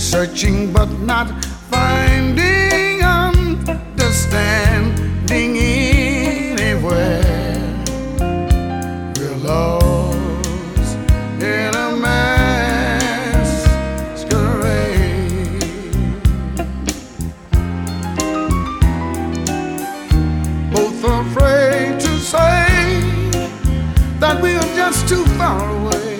searching but not finding understanding anywhere. We're lost in a masquerade. Both afraid to say that we are just too far away.